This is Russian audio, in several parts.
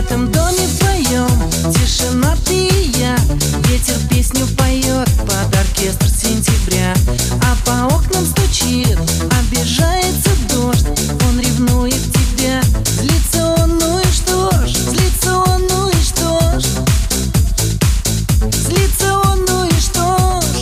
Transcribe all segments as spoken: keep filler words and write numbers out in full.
этом доме вдвоем, тишина, ты и я. Ветер песню поет под оркестр сентября, а по окнам стучит, обижается дождь. Он ревнует тебя, злится он, ну и что ж, злится он, ну и что ж, злится он, ну и что ж.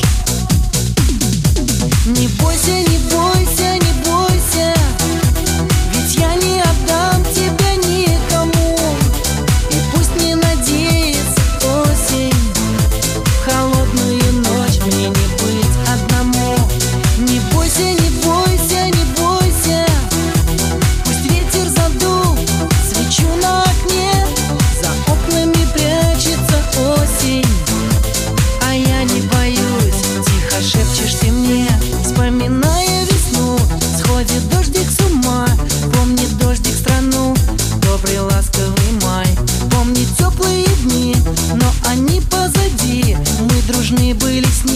Не бойся, не бойся, не бойся, ведь я не отдам тебя никому. И пусть не надеется осень, в холодную ночь мне не быть одному. Не бойся, не бойся, не бойся, пусть ветер задул свечу на окне, за окнами прячется осень, а я не боюсь. Тихо шепчешь ты мне, вспоминая весну. Сходит дождик с ума, помнит дождик страну. Добрый ласковый май, помнит теплые дни, но они позади. Мы дружны были с ним.